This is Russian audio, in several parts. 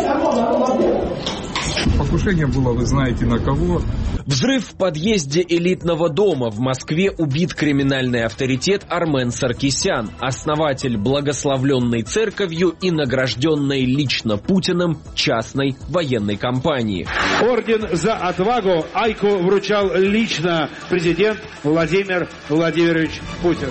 Покушение было, вы знаете, на кого. Взрыв в подъезде элитного дома. В Москве убит криминальный авторитет Армен Саркисян, основатель благословленной церковью и награжденной лично Путиным частной военной компании. Орден за отвагу Айку вручал лично президент Владимир Владимирович Путин.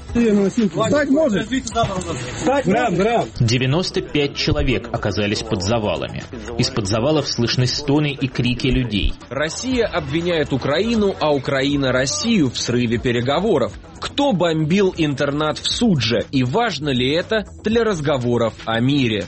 95 человек оказались под завалами. Из-под завалов слышны стоны и крики людей. Россия обвиняет Украину, а Украина Россию в срыве переговоров. Кто бомбил интернат в Судже и важно ли это для разговоров о мире?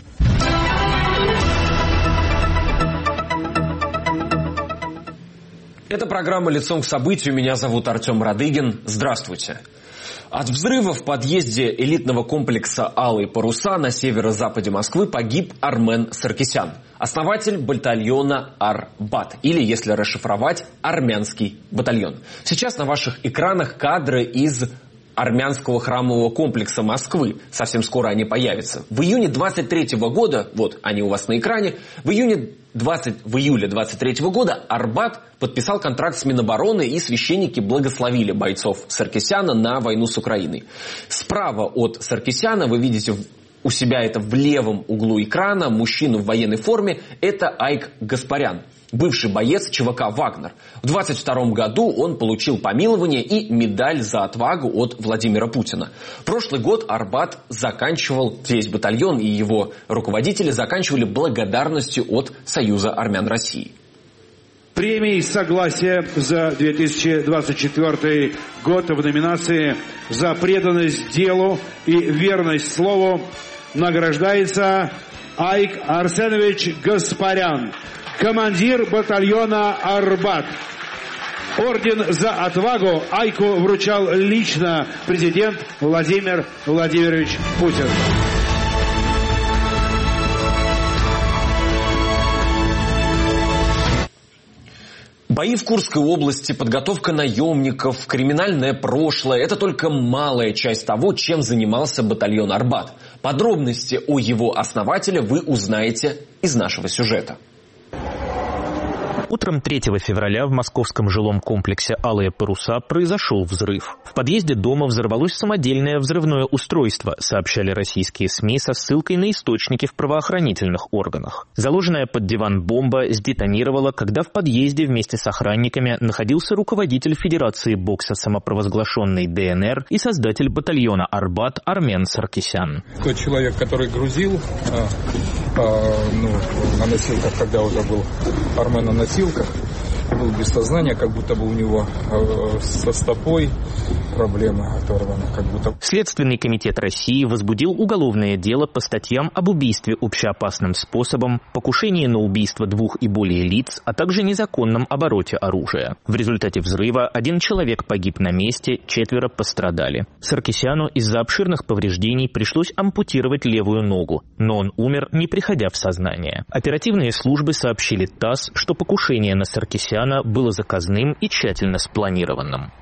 Это программа «Лицом к событию». Меня зовут Артем Радыгин. Здравствуйте. От взрыва в подъезде элитного комплекса «Алые паруса» на северо-западе Москвы погиб Армен Саркисян, основатель батальона «Арбат», или, если расшифровать, армянский батальон. Сейчас на ваших экранах кадры из армянского храмового комплекса Москвы. Совсем скоро они появятся. В июне 23 года, вот они у вас на экране, в июле 23 года Арбат подписал контракт с Минобороны, и священники благословили бойцов Саркисяна на войну с Украиной. Справа от Саркисяна вы видите у себя это в левом углу экрана мужчину в военной форме. Это Айк Гаспарян, бывший боец ЧВК «Вагнер». В 22 году он получил помилование и медаль за отвагу от Владимира Путина. Прошлый год Арбат заканчивал, весь батальон и его руководители заканчивали благодарностью от Союза армян России. Премией согласия за 2024 год в номинации «За преданность делу и верность слову» награждается Айк Арсенович Гаспарян, командир батальона «Арбат». Орден за отвагу Айку вручал лично президент Владимир Владимирович Путин. Бои в Курской области, подготовка наемников, криминальное прошлое – это только малая часть того, чем занимался батальон «Арбат». Подробности о его основателе вы узнаете из нашего сюжета. Утром 3 февраля в московском жилом комплексе «Алые паруса» произошел взрыв. В подъезде дома взорвалось самодельное взрывное устройство, сообщали российские СМИ со ссылкой на источники в правоохранительных органах. Заложенная под диван бомба сдетонировала, когда в подъезде вместе с охранниками находился руководитель Федерации бокса самопровозглашенной ДНР и создатель батальона «Арбат» Армен Саркисян. Тот человек, который грузил на носилках, когда уже был Армен на носилках, был без сознания, как будто бы у него со стопой проблема оторвана, как будто. Следственный комитет России возбудил уголовное дело по статьям об убийстве общеопасным способом, покушении на убийство 2 и более лиц, а также незаконном обороте оружия. В результате взрыва 1 человек погиб на месте, 4 пострадали. Саркисяну из-за обширных повреждений пришлось ампутировать левую ногу, но он умер, не приходя в сознание. Оперативные службы сообщили ТАСС, что покушение на Саркисяна было заказным и тщательно спланированным.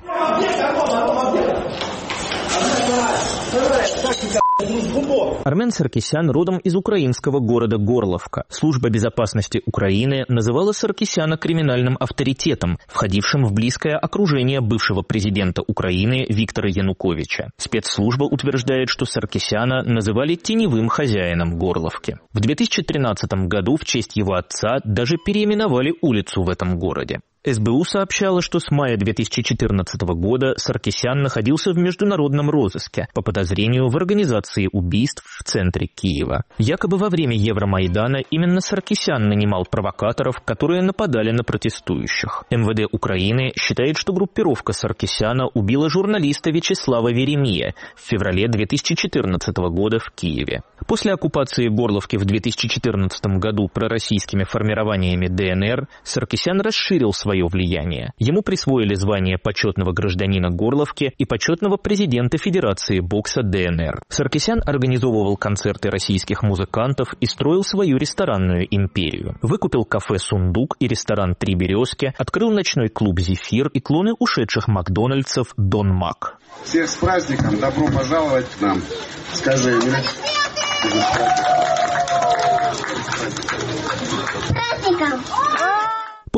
Армен Саркисян родом из украинского города Горловка. Служба безопасности Украины называла Саркисяна криминальным авторитетом, входившим в близкое окружение бывшего президента Украины Виктора Януковича. Спецслужба утверждает, что Саркисяна называли теневым хозяином Горловки. В 2013 году в честь его отца даже переименовали улицу в этом городе. СБУ сообщало, что с мая 2014 года Саркисян находился в международном розыске по подозрению в организации убийств в центре Киева. Якобы во время Евромайдана именно Саркисян нанимал провокаторов, которые нападали на протестующих. МВД Украины считает, что группировка Саркисяна убила журналиста Вячеслава Веремия в феврале 2014 года в Киеве. После оккупации Горловки в 2014 году пророссийскими формированиями ДНР Саркисян расширил свое влияние. Ему присвоили звание почетного гражданина Горловки и почетного президента Федерации бокса ДНР. Саркисян организовывал концерты российских музыкантов и строил свою ресторанную империю. Выкупил кафе «Сундук» и ресторан «Три березки», открыл ночной клуб «Зефир» и клоны ушедших Макдональдсов «Дон Мак». Всех с праздником! Добро пожаловать к нам! Скажи,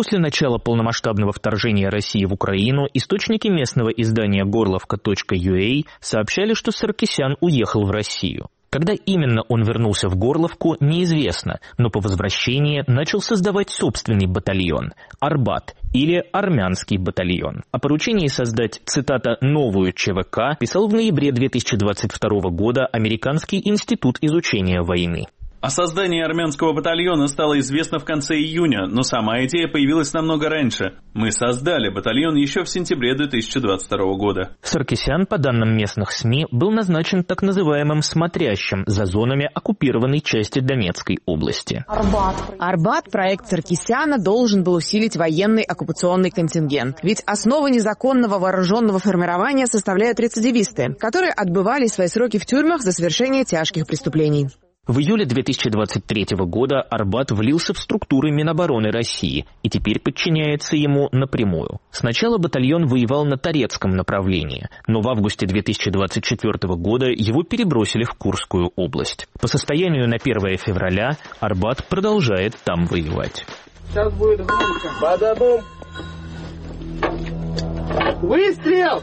После начала полномасштабного вторжения России в Украину источники местного издания Горловка.ua сообщали, что Саркисян уехал в Россию. Когда именно он вернулся в Горловку, неизвестно, но по возвращении начал создавать собственный батальон – «Арбат» или «Армянский батальон». О поручении создать, цитата, «новую ЧВК» писал в ноябре 2022 года Американский институт изучения войны. О создании армянского батальона стало известно в конце июня, но сама идея появилась намного раньше. Мы создали батальон еще в сентябре 2022 года. Саркисян, по данным местных СМИ, был назначен так называемым «смотрящим» за зонами оккупированной части Донецкой области. Арбат, проект Саркисяна, должен был усилить военный оккупационный контингент. Ведь основу незаконного вооруженного формирования составляют рецидивисты, которые отбывали свои сроки в тюрьмах за совершение тяжких преступлений. В июле 2023 года Арбат влился в структуры Минобороны России и теперь подчиняется ему напрямую. Сначала батальон воевал на Торецком направлении, но в августе 2024 года его перебросили в Курскую область. По состоянию на 1 февраля Арбат продолжает там воевать. Сейчас будет громко. Бадабум. Выстрел!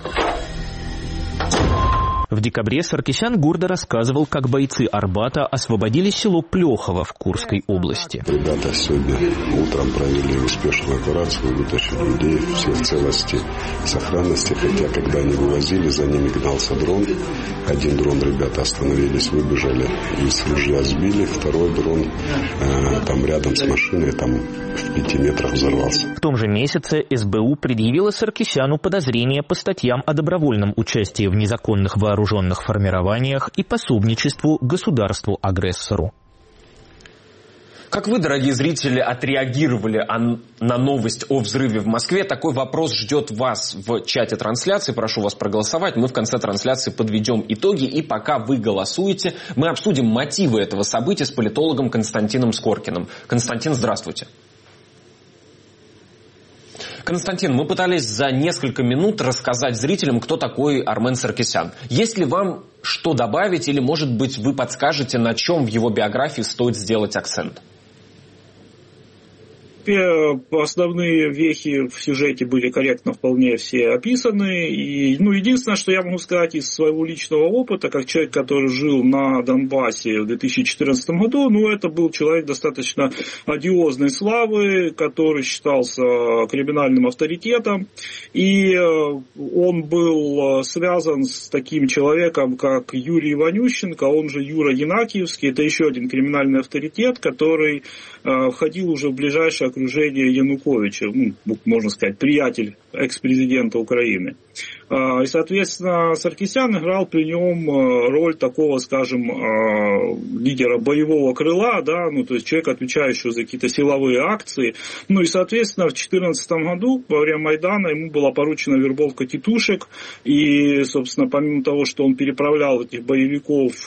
В декабре Саркисян гордо рассказывал, как бойцы Арбата освободили село Плехово в Курской области. Ребята сегодня утром провели успешную операцию, вытащили людей, все в целости, сохранности, хотя когда они вывозили, за ними гнался дрон. Один дрон ребята остановились, выбежали, из ружья сбили, второй дрон там рядом с машиной, там в 5 метрах взорвался. В том же месяце СБУ предъявила Саркисяну подозрения по статьям о добровольном участии в незаконных вооруженных формированиях и пособничеству государству-агрессору. Как вы, дорогие зрители, отреагировали на новость о взрыве в Москве? Такой вопрос ждет вас в чате трансляции. Прошу вас проголосовать. Мы в конце трансляции подведем итоги. И пока вы голосуете, мы обсудим мотивы этого события с политологом Константином Скоркиным. Константин, здравствуйте. Константин, мы пытались за несколько минут рассказать зрителям, кто такой Армен Саркисян. Есть ли вам что добавить или, может быть, вы подскажете, на чем в его биографии стоит сделать акцент? Основные вехи в сюжете были корректно вполне все описаны. И, единственное, что я могу сказать из своего личного опыта, как человек, который жил на Донбассе в 2014 году, это был человек достаточно одиозной славы, который считался криминальным авторитетом. И он был связан с таким человеком, как Юрий Иванющенко, он же Юра Янакиевский. Это еще один криминальный авторитет, который входил уже в ближайшее окружение Януковича, можно сказать, приятель экс-президента Украины. И, соответственно, Саркисян играл при нем роль такого, скажем, лидера боевого крыла, то есть человека, отвечающего за какие-то силовые акции. И, соответственно, в 2014 году, во время Майдана, ему была поручена вербовка тетушек. И, собственно, помимо того, что он переправлял этих боевиков,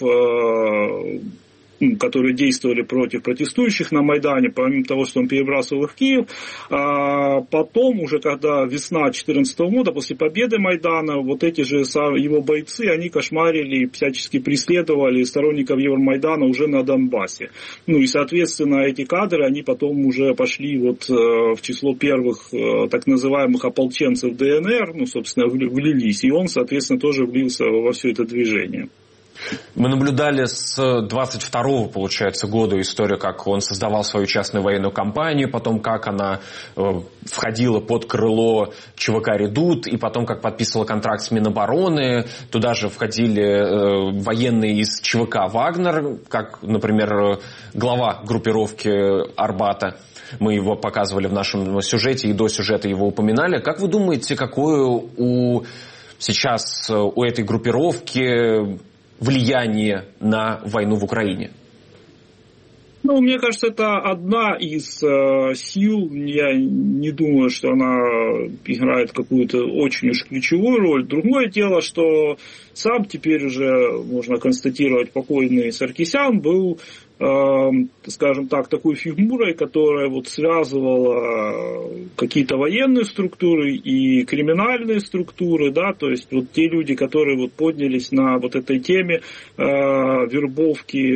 которые действовали против протестующих на Майдане, помимо того, что он перебрасывал их в Киев. Потом, уже когда весна 2014 года, после победы Майдана, вот эти же его бойцы, они кошмарили и всячески преследовали сторонников Евромайдана уже на Донбассе. И, соответственно, эти кадры, они потом уже пошли в число первых так называемых ополченцев ДНР, собственно, влились. И он, соответственно, тоже влился во все это движение. Мы наблюдали с 22-го, получается, года историю, как он создавал свою частную военную компанию, потом как она входила под крыло ЧВК «Редут», и потом как подписывала контракт с Минобороны. Туда же входили военные из ЧВК «Вагнер», как, например, глава группировки Арбата. Мы его показывали в нашем сюжете и до сюжета его упоминали. Как вы думаете, какое сейчас у этой группировки влияние на войну в Украине? Мне кажется, это одна из сил. Я не думаю, что она играет какую-то очень уж ключевую роль. Другое дело, что сам теперь уже, можно констатировать, покойный Саркисян был скажем так, такой фигурой, которая вот связывала какие-то военные структуры и криминальные структуры, да, то есть вот те люди, которые вот поднялись на вот этой теме вербовки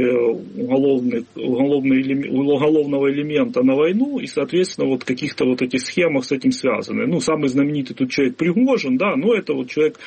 уголовного элемента на войну и, соответственно, вот каких-то вот этих схемах с этим связаны. Ну, самый знаменитый тут человек Пригожин, да, но это вот человек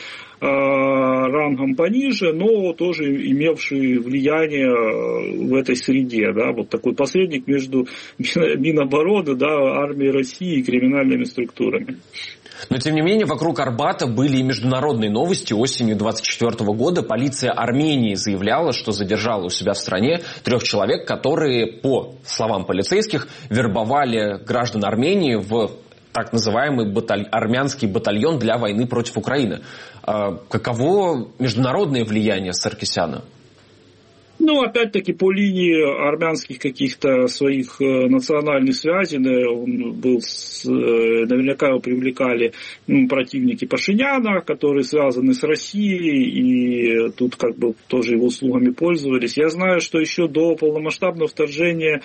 рангом пониже, но тоже имевший влияние в этой среде, да, вот такой посредник между Минобороны, да, армией России и криминальными структурами. Но, тем не менее, вокруг Арбата были и международные новости. Осенью 1924 года полиция Армении заявляла, что задержала у себя в стране 3 человек, которые, по словам полицейских, вербовали граждан Армении в так называемый армянский батальон для войны против Украины. Каково международное влияние Саркисяна? Ну, опять-таки, по линии армянских каких-то своих национальных связей, он был наверняка его привлекали противники Пашиняна, которые связаны с Россией, и тут как бы тоже его услугами пользовались. Я знаю, что еще до полномасштабного вторжения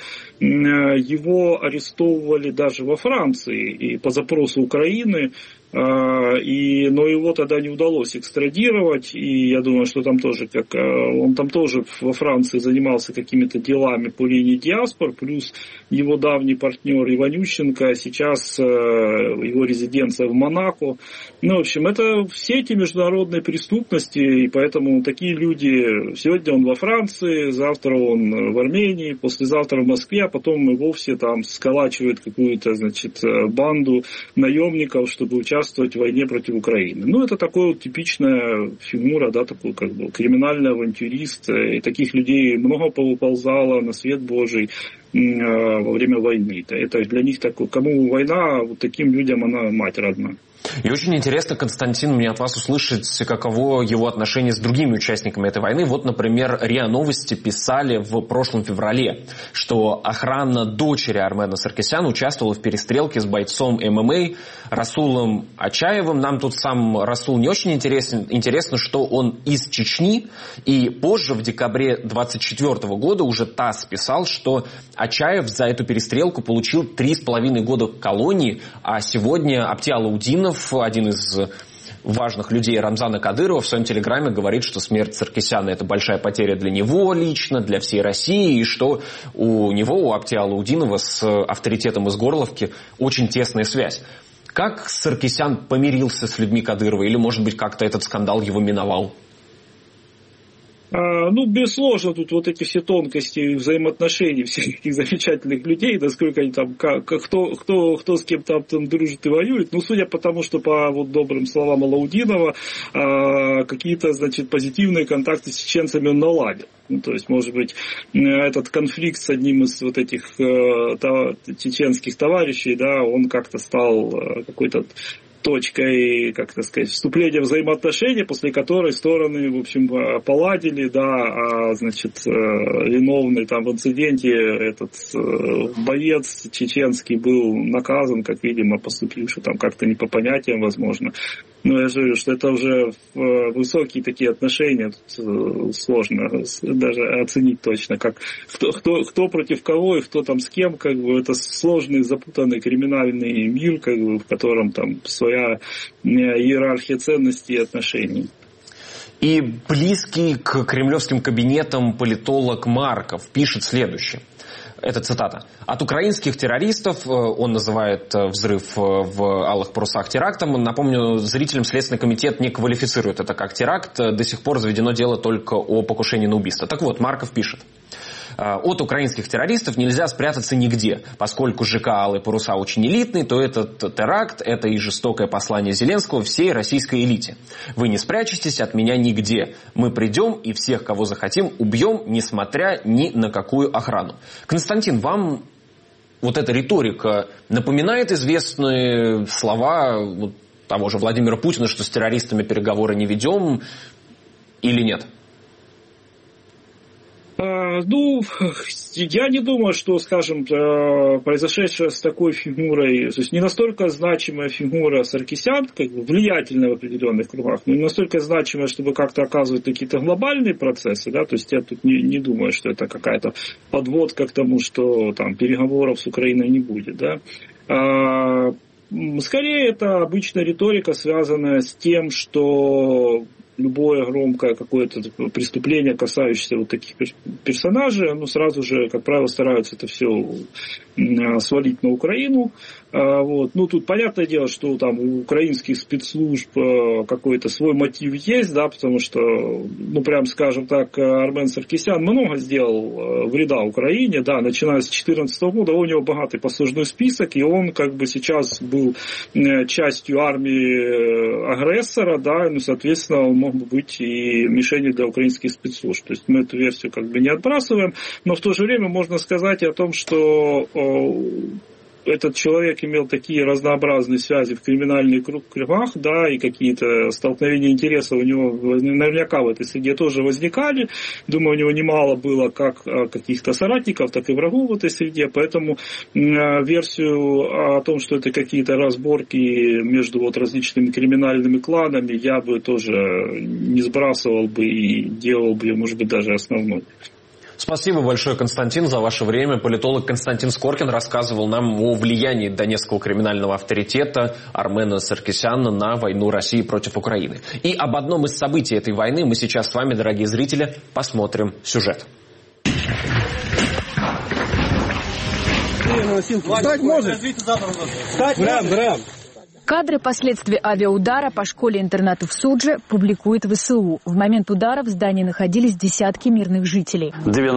его арестовывали даже во Франции, и по запросу Украины, но его тогда не удалось экстрадировать, и я думаю, что там тоже, он там тоже во Франции занимался какими-то делами по линии диаспор, плюс его давний партнер Иванющенко, сейчас его резиденция в Монако. Ну, в общем, это все эти международные преступности, и поэтому такие люди, сегодня он во Франции, завтра он в Армении, послезавтра в Москве, а потом и вовсе там сколачивают какую-то, значит, банду наемников, чтобы участвовать в войне против Украины. Ну, это такой вот типичная фигура, да, такой как бы криминальный авантюрист. И таких людей много повыползало на свет Божий во время войны. Это для них такой, кому война, вот таким людям она мать родна. И очень интересно, Константин, мне от вас услышать, каково его отношение с другими участниками этой войны. Вот, например, РИА Новости писали в прошлом феврале, что охрана дочери Армена Саркисяна участвовала в перестрелке с бойцом ММА Расулом Ачаевым. Нам тут сам Расул не очень интересен. Интересно, что он из Чечни. И позже, в декабре 1924 года, уже ТАСС писал, что Ачаев за эту перестрелку получил 3,5 года колонии, а сегодня Апти Алаудинов, один из важных людей Рамзана Кадырова, в своем телеграме говорит, что смерть Саркисяна — это большая потеря для него лично, для всей России, и что у него, у Апти Алаудинова, с авторитетом из Горловки очень тесная связь. Как Саркисян помирился с людьми Кадырова, или, может быть, как-то этот скандал его миновал? Ну, безусловно, тут вот эти все тонкости взаимоотношений всех этих замечательных людей, насколько они там, кто с кем там дружит и воюет. Ну, судя по тому, что по вот добрым словам Алаудинова, какие-то, значит, позитивные контакты с чеченцами он наладил. Ну, то есть, может быть, этот конфликт с одним из вот этих чеченских товарищей, да, он как-то стал какой-то точкой, как так сказать, вступления в взаимоотношения, после которой стороны, в общем, поладили, да, а, значит, виновный там в инциденте этот боец чеченский был наказан, как, видимо, поступивший там как-то не по понятиям, возможно. Но я же говорю, что это уже высокие такие отношения, тут сложно даже оценить точно, как кто против кого и кто там с кем, как бы это сложный, запутанный криминальный мир, как бы, в котором там своя иерархия ценностей и отношений. И близкий к кремлевским кабинетам политолог Марков пишет следующее. Это цитата. «От украинских террористов», он называет взрыв в Алых Парусах терактом. Напомню, зрителям Следственный комитет не квалифицирует это как теракт. До сих пор заведено дело только о покушении на убийство. Так вот, Марков пишет. От украинских террористов нельзя спрятаться нигде. Поскольку ЖК «Алые паруса» очень элитный, то этот теракт – это и жестокое послание Зеленского всей российской элите. Вы не спрячетесь от меня нигде. Мы придем и всех, кого захотим, убьем, несмотря ни на какую охрану. Константин, вам вот эта риторика напоминает известные слова того же Владимира Путина, что с террористами переговоры не ведем, или нет? Ну, я не думаю, что, скажем, произошедшая с такой фигурой, то есть не настолько значимая фигура Саркисян, как бы влиятельная в определенных кругах, но не настолько значимая, чтобы как-то оказывать какие-то глобальные процессы, да, то есть я тут не думаю, что это какая-то подводка к тому, что там переговоров с Украиной не будет, да. Скорее, это обычная риторика, связанная с тем, что любое громкое какое-то преступление, касающееся вот таких персонажей, оно сразу же, как правило, стараются это все свалить на Украину. Вот. Ну, тут понятное дело, что там у украинских спецслужб какой-то свой мотив есть, да, потому что, ну, прям скажем так, Армен Саркисян много сделал вреда Украине, да, начиная с 2014 года, у него богатый послужной список, и он как бы сейчас был частью армии агрессора, да, ну, соответственно, он мог бы быть и мишенью для украинских спецслужб. То есть мы эту версию как бы не отбрасываем, но в то же время можно сказать и о том, что этот человек имел такие разнообразные связи в криминальных кругах, да, и какие-то столкновения интересов у него наверняка в этой среде тоже возникали. Думаю, у него немало было как каких-то соратников, так и врагов в этой среде, поэтому версию о том, что это какие-то разборки между вот различными криминальными кланами, я бы тоже не сбрасывал бы и делал бы ее, может быть, даже основной. Спасибо большое, Константин, за ваше время. Политолог Константин Скоркин рассказывал нам о влиянии донецкого криминального авторитета Армена Саркисяна на войну России против Украины. И об одном из событий этой войны мы сейчас с вами, дорогие зрители, посмотрим сюжет. Встать можешь? Встать, брам. Кадры последствий авиаудара по школе-интернату в Судже публикует ВСУ. В момент удара в здании находились десятки мирных жителей.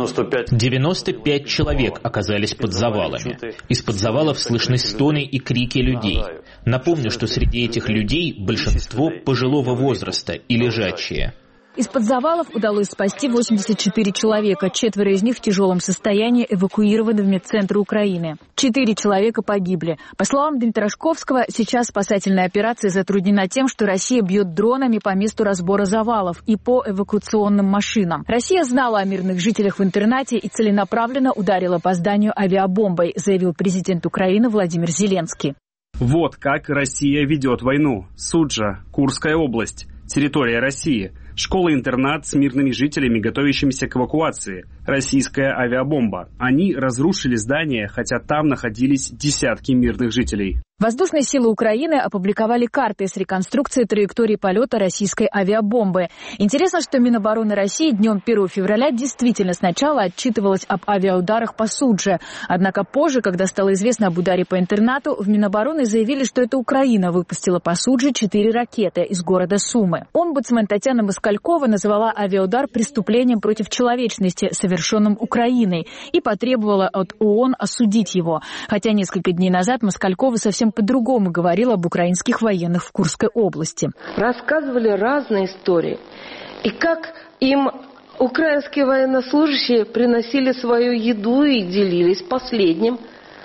95 человек оказались под завалами. Из-под завалов слышны стоны и крики людей. Напомню, что среди этих людей большинство пожилого возраста и лежачие. Из-под завалов удалось спасти 84 человека. 4 из них в тяжелом состоянии эвакуированы в медцентры Украины. 4 человека погибли. По словам Дмитрашковского, сейчас спасательная операция затруднена тем, что Россия бьет дронами по месту разбора завалов и по эвакуационным машинам. Россия знала о мирных жителях в интернате и целенаправленно ударила по зданию авиабомбой, заявил президент Украины Владимир Зеленский. Вот как Россия ведет войну. Суджа, Курская область, территория России. Школа-интернат с мирными жителями, готовящимися к эвакуации. Российская авиабомба. Они разрушили здание, хотя там находились десятки мирных жителей. Воздушные силы Украины опубликовали карты с реконструкцией траектории полета российской авиабомбы. Интересно, что Минобороны России днем 1 февраля действительно сначала отчитывалась об авиаударах по Судже. Однако позже, когда стало известно об ударе по интернату, в Минобороны заявили, что это Украина выпустила по Судже 4 ракеты из города Сумы. Омбудсмен Татьяна Москалькова называла авиаудар преступлением против человечности, совершенным Украиной, и потребовала от ООН осудить его. Хотя несколько дней назад Москалькова совсем по-другому говорила об украинских военных в Курской области. Рассказывали разные истории. И как им украинские военнослужащие приносили свою еду и делились последним.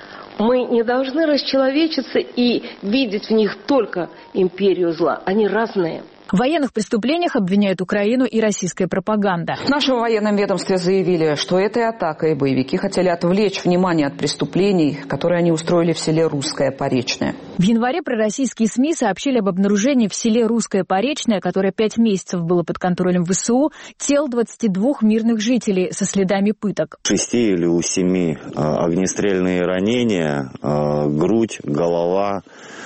Мы не должны расчеловечиться и видеть в них только империю зла. Они разные. В военных преступлениях обвиняют Украину и российская пропаганда. В нашем военном ведомстве заявили, что этой атакой боевики хотели отвлечь внимание от преступлений, которые они устроили в селе Русское Поречное. В январе пророссийские СМИ сообщили об обнаружении в селе Русское Поречное, которое 5 месяцев было под контролем ВСУ, тел 22 мирных жителей со следами пыток. 6 или у 7 огнестрельные ранения, грудь, голова,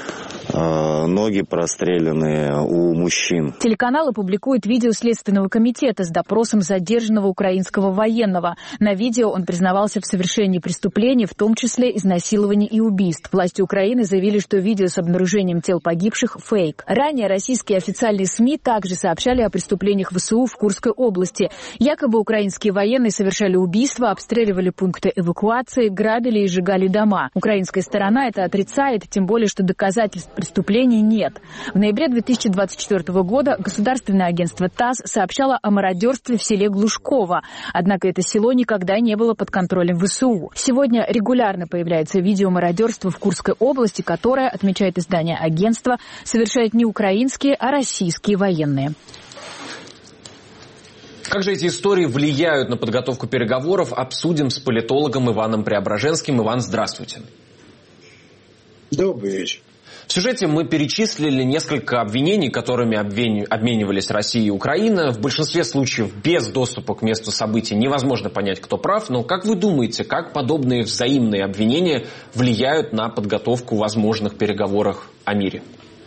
ноги простреленные у мужчин. Телеканал опубликует видео Следственного комитета с допросом задержанного украинского военного. На видео он признавался в совершении преступлений, в том числе изнасилований и убийств. Власти Украины заявили, что видео с обнаружением тел погибших – фейк. Ранее российские официальные СМИ также сообщали о преступлениях ВСУ в Курской области. Якобы украинские военные совершали убийства, обстреливали пункты эвакуации, грабили и сжигали дома. Украинская сторона это отрицает, тем более, что доказательств преступлений нет. В ноябре 2024 года государственное агентство ТАСС сообщало о мародерстве в селе Глушково. Однако это село никогда не было под контролем ВСУ. Сегодня регулярно появляется видео мародерства в Курской области, которое, отмечает издание агентства, совершают не украинские, а российские военные. Как же эти истории влияют на подготовку переговоров, обсудим с политологом Иваном Преображенским. Иван, здравствуйте. Добрый вечер. В сюжете мы перечислили несколько обвинений, которыми обменивались Россия и Украина. В большинстве случаев без доступа к месту событий невозможно понять, кто прав. Но как вы думаете, как подобные взаимные обвинения влияют на подготовку возможных переговоров о мире?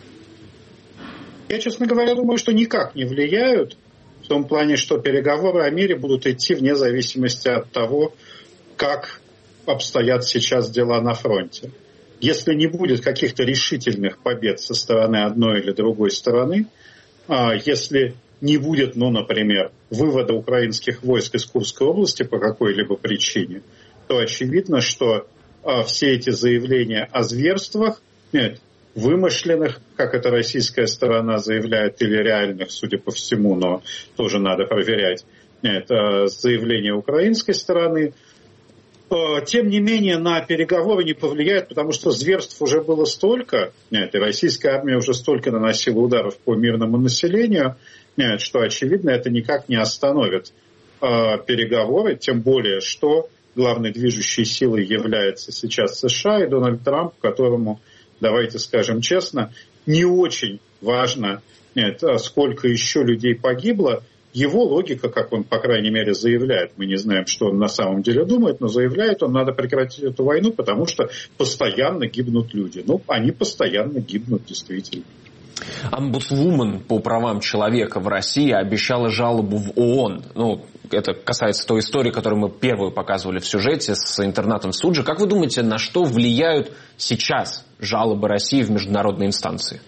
Я, честно говоря, думаю, что никак не влияют. В том плане, что переговоры о мире будут идти вне зависимости от того, как обстоят сейчас дела на фронте. Если не будет каких-то решительных побед со стороны одной или другой стороны, если не будет, например, вывода украинских войск из Курской области по какой-либо причине, то очевидно, что все эти заявления о зверствах, вымышленных, как это российская сторона заявляет, или реальных, судя по всему, но тоже надо проверять, это заявление украинской стороны, тем не менее на переговоры не повлияет, потому что зверств уже было столько, и российская армия уже столько наносила ударов по мирному населению, что, очевидно, это никак не остановит переговоры, тем более, что главной движущей силой является сейчас США и Дональд Трамп, которому, давайте скажем честно, не очень важно, сколько еще людей погибло. Его логика, как он, по крайней мере, заявляет, мы не знаем, что он на самом деле думает, но заявляет, он надо прекратить эту войну, потому что постоянно гибнут люди. Они постоянно гибнут, действительно. Омбудсвумен по правам человека в России обещала жалобу в ООН. Это касается той истории, которую мы первую показывали в сюжете с интернатом в Судже. Как вы думаете, на что влияют сейчас жалобы России в международные инстанции?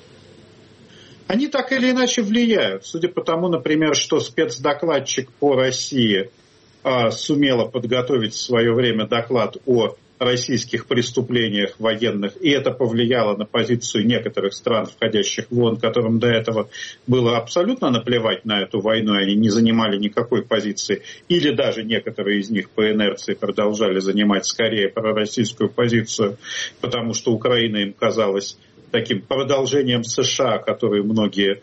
Они так или иначе влияют. Судя по тому, например, что спецдокладчик по России сумела подготовить в свое время доклад о российских преступлениях военных, и это повлияло на позицию некоторых стран, входящих в ООН, которым до этого было абсолютно наплевать на эту войну, и они не занимали никакой позиции, или даже некоторые из них по инерции продолжали занимать скорее пророссийскую позицию, потому что Украина им казалась таким продолжением США, которые многие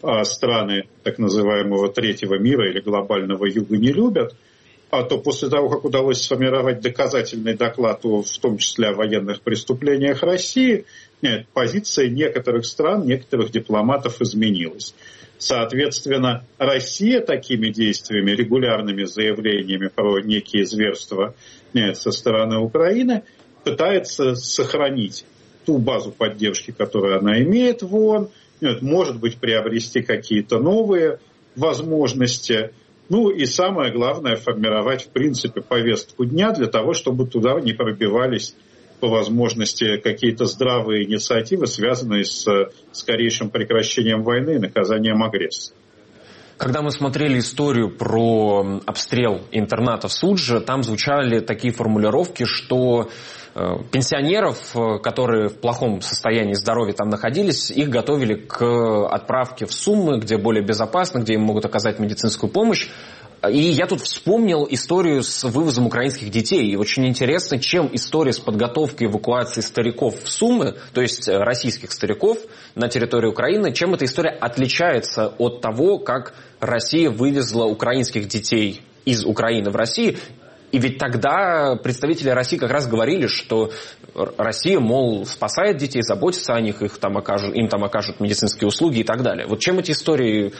страны так называемого третьего мира или глобального юга не любят, то после того, как удалось сформировать доказательный доклад, в том числе о военных преступлениях России, позиция некоторых стран, некоторых дипломатов изменилась. Соответственно, Россия такими действиями, регулярными заявлениями про некие зверства со стороны Украины пытается сохранить ту базу поддержки, которую она имеет в ООН, может быть, приобрести какие-то новые возможности. И самое главное, формировать, в принципе, повестку дня для того, чтобы туда не пробивались по возможности какие-то здравые инициативы, связанные с скорейшим прекращением войны и наказанием агрессора. Когда мы смотрели историю про обстрел интерната в Судже, там звучали такие формулировки, что пенсионеров, которые в плохом состоянии здоровья там находились, их готовили к отправке в Сумы, где более безопасно, где им могут оказать медицинскую помощь. И я тут вспомнил историю с вывозом украинских детей. И очень интересно, чем история с подготовкой эвакуации стариков в Сумы, то есть российских стариков на территории Украины, чем эта история отличается от того, как Россия вывезла украинских детей из Украины в Россию. И ведь тогда представители России как раз говорили, что Россия, мол, спасает детей, заботится о них, им там окажут медицинские услуги и так далее. Вот чем эти истории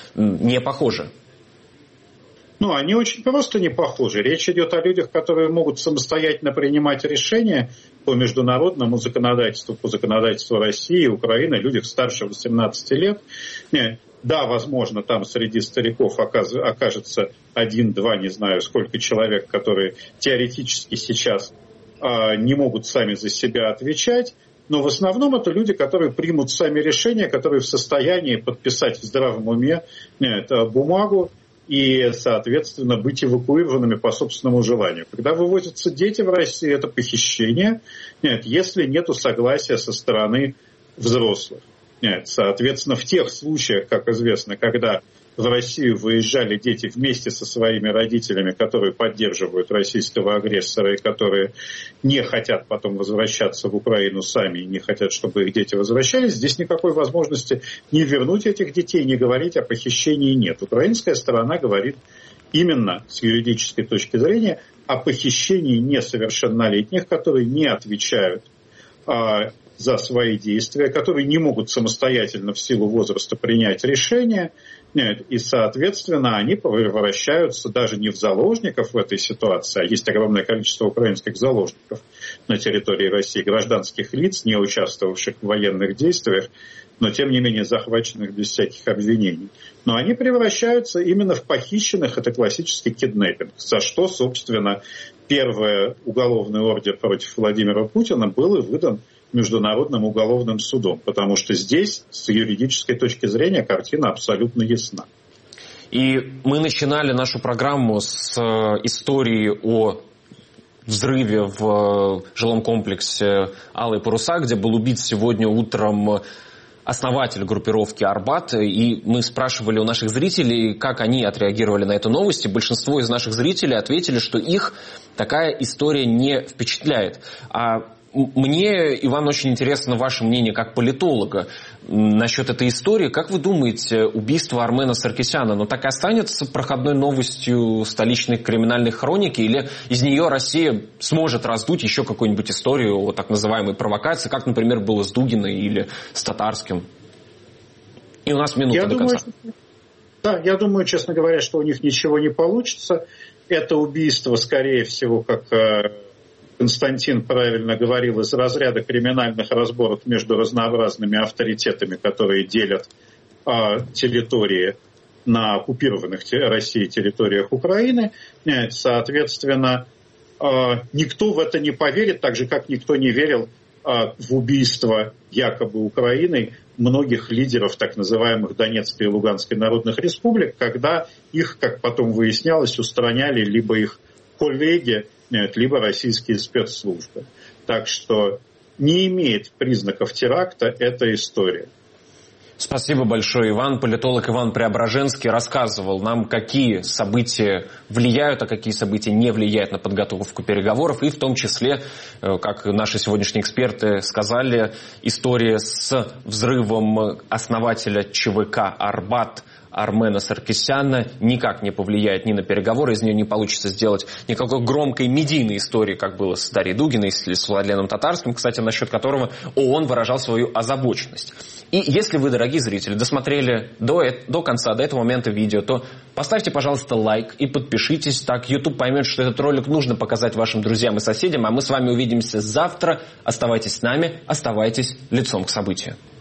не похожи? Они очень просто не похожи. Речь идет о людях, которые могут самостоятельно принимать решения по международному законодательству, по законодательству России и Украины, людях старше 18 лет. Да, возможно, там среди стариков окажется 1-2, не знаю, сколько человек, которые теоретически сейчас не могут сами за себя отвечать, но в основном это люди, которые примут сами решения, которые в состоянии подписать в здравом уме бумагу и, соответственно, быть эвакуированными по собственному желанию. Когда вывозятся дети в Россию, это похищение, если нет согласия со стороны взрослых. Соответственно, в тех случаях, как известно, когда в Россию выезжали дети вместе со своими родителями, которые поддерживают российского агрессора и которые не хотят потом возвращаться в Украину сами и не хотят, чтобы их дети возвращались, здесь никакой возможности не вернуть этих детей, не говорить о похищении нет. Украинская сторона говорит именно с юридической точки зрения о похищении несовершеннолетних, которые не отвечают за свои действия, которые не могут самостоятельно в силу возраста принять решение, и, соответственно, они превращаются даже не в заложников в этой ситуации, а есть огромное количество украинских заложников на территории России, гражданских лиц, не участвовавших в военных действиях, но, тем не менее, захваченных без всяких обвинений. Но они превращаются именно в похищенных, это классический киднеппинг, за что, собственно, первый уголовный ордер против Владимира Путина был и выдан Международным уголовным судом, потому что здесь с юридической точки зрения картина абсолютно ясна. И мы начинали нашу программу с истории о взрыве в жилом комплексе «Алые паруса», где был убит сегодня утром основатель группировки «Арбат», и мы спрашивали у наших зрителей, как они отреагировали на эту новость, и большинство из наших зрителей ответили, что их такая история не впечатляет. А мне, Иван, очень интересно ваше мнение как политолога насчет этой истории. Как вы думаете, убийство Армена Саркисяна, оно так и останется проходной новостью столичной криминальной хроники, или из нее Россия сможет раздуть еще какую-нибудь историю о так называемой провокации, как, например, было с Дугиной или с Татарским? И у нас минута до конца. Я думаю, честно говоря, что у них ничего не получится. Это убийство, скорее всего, как Константин правильно говорил, из разряда криминальных разборок между разнообразными авторитетами, которые делят территории на оккупированных Россией территориях Украины. Соответственно, никто в это не поверит, так же, как никто не верил в убийство якобы Украиной многих лидеров так называемых Донецкой и Луганской народных республик, когда их, как потом выяснялось, устраняли либо их коллеги, либо российские спецслужбы. Так что не имеет признаков теракта эта история. Спасибо большое, Иван. Политолог Иван Преображенский рассказывал нам, какие события влияют, а какие события не влияют на подготовку переговоров. И в том числе, как наши сегодняшние эксперты сказали, история с взрывом основателя ЧВК «Арбат» Армена Саркисяна никак не повлияет ни на переговоры, из нее не получится сделать никакой громкой медийной истории, как было с Дарьей Дугиной или с Владленом Татарским, кстати, насчет которого ООН выражал свою озабоченность. И если вы, дорогие зрители, досмотрели до конца, до этого момента видео, то поставьте, пожалуйста, лайк и подпишитесь. Так YouTube поймет, что этот ролик нужно показать вашим друзьям и соседям. А мы с вами увидимся завтра. Оставайтесь с нами, оставайтесь лицом к событию.